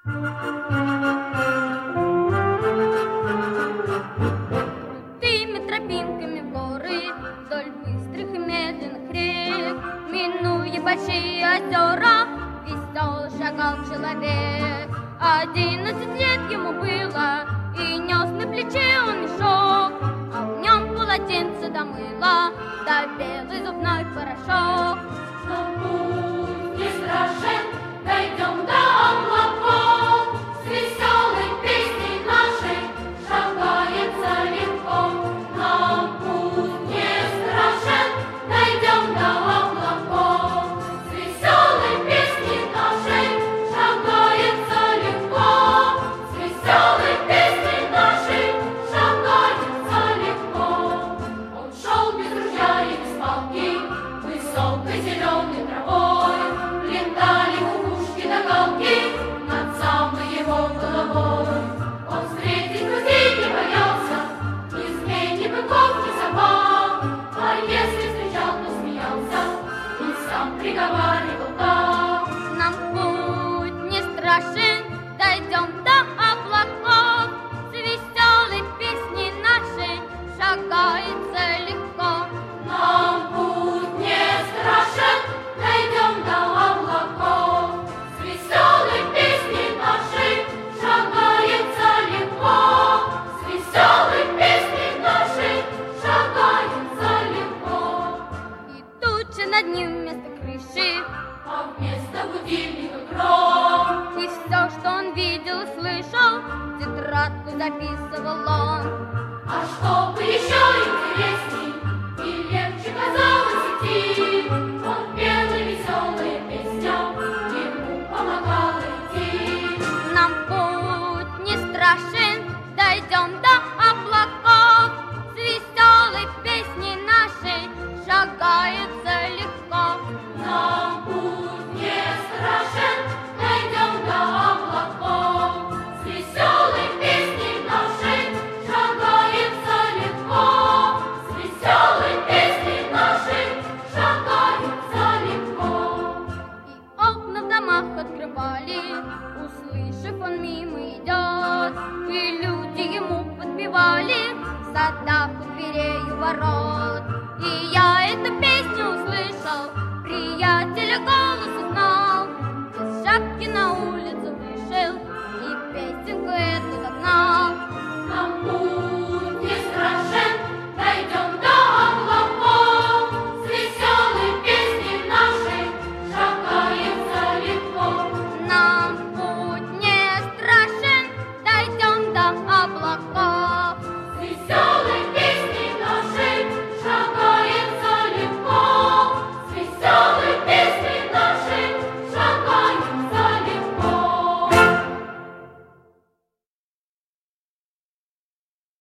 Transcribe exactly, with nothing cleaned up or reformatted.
Крутыми тропинками в горы, вдоль быстрых и медленных рек, минуя большие озера, весело шагал человек. Одиннадцать лет ему было, и нес на плече он мешок, а в нем полотенце до мыла, да белый зубной порошок. Но путь не страшен, дойдем до облаков, с веселой песней нашей шагается легко. Нам путь не страшен, дойдем до облаков, с веселой песней нашей шагается легко. С веселой песней нашей шагается легко. Он шел без ружья и без палки, высокой зеленой травой, летали кукушки до галки над самой его головой. Он встретить друзей не боялся, ни змей, ни быков, ни собак, а если встречал, то смеялся и сам приговаривал так. Нам путь не страшен, дойдем до облаков, с веселой песней нашей шагается легко. Нам путь не страшен, дойдем до облаков, с веселой песней нашей шагается легко. С веселой песней нашей шагается легко. И туча над ним вместо крыши, А вместо будильника гром. и все, что он видел и слышал, в тетрадку записывал он. А чтобы еще интересней и легче казалось идти, он пел и веселая песня ему помогала идти. Нам путь не страшен, дойдем до облаков, с веселой песней нашей шагается легко. Нам путь не страшен, дойдем до облаков, с веселой песней нашей шагается легко. С веселой песней нашей шагается легко. И окна в домах открывали, услышав, он мимо идет, и люди ему подпевали в садах у дверей у ворот. И я эту песню услышал, приятеля голос